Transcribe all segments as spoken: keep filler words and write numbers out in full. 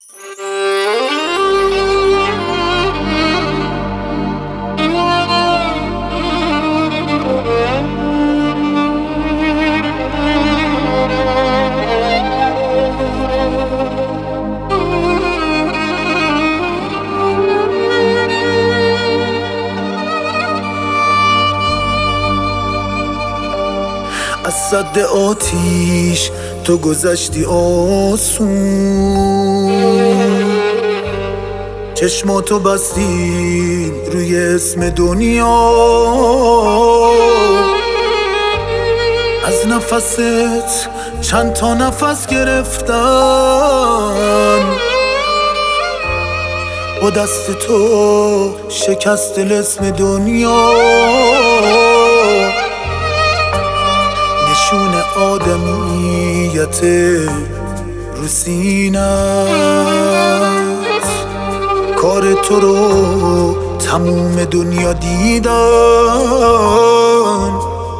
از سد آتیش تو گذشتی آسون، چشماتو بستی روی اسم دنیا. از نفست چند تا نفس گرفتن، با دست تو شکست اسم دنیا. نشون آدمیت رو سینت، کار تو رو تموم دنیا دیدن.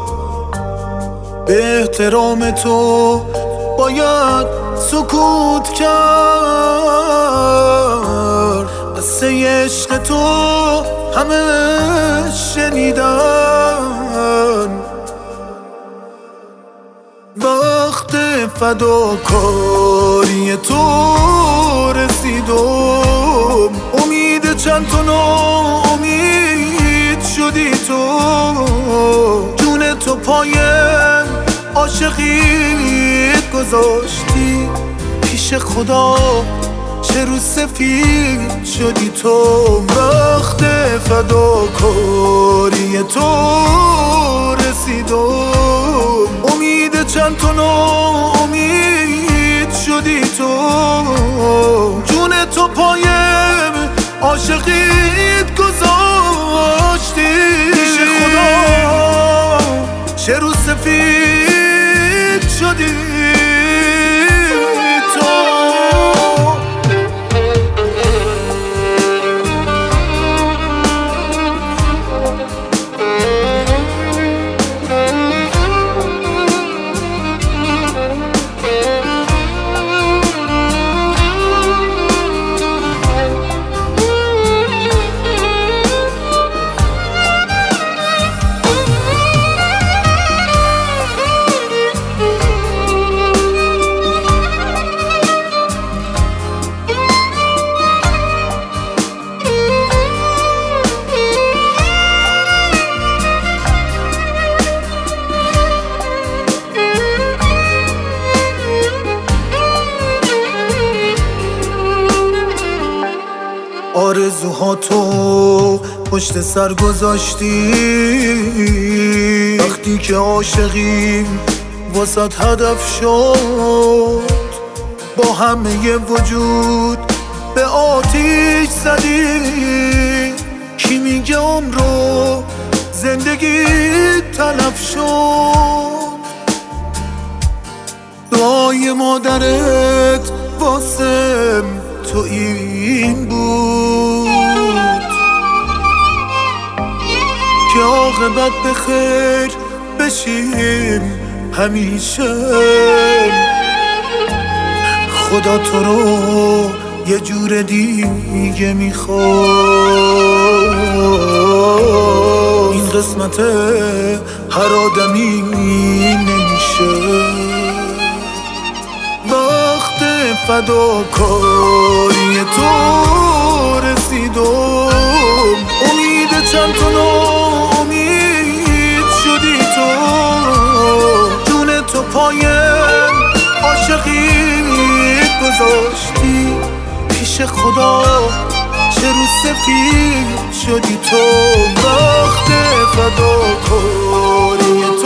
به احترام تو باید سکوت کرد، قصه عشق تو همه شنیدن. وقت فداکاری تو رسیدم، امید چند تا ناامید شدی تو. جون تو پای عاشقیت گذاشتی، پیش خدا چه رو سفید شدی تو. وقت فداکاری تو رسیدم، امید چند تا ناامید شدی تو. جون تو پای عاشقیت گذاشتی، پیش خدا چه رو سفید شدی تو. آرزوهاتو پشت سر گذاشتی، وقتی که عاشقیم واسط هدف شد. با همه وجود به آتیش زدی، کی میگه عمرو زندگی تلف شد. دعای مادرت واسم تو این بود که عاقبت به خیر بشیم همیشه. خدا تو رو یه جور دیگه میخواد، این قسمت هر آدمی نمیشه. وقت فداکاری تو رسیدم، امید چند تا ناامید شدی تو. جون تو پای عاشقیت گذاشتی، پیش خدا چه رو سفید شدی تو. وقت فداکاری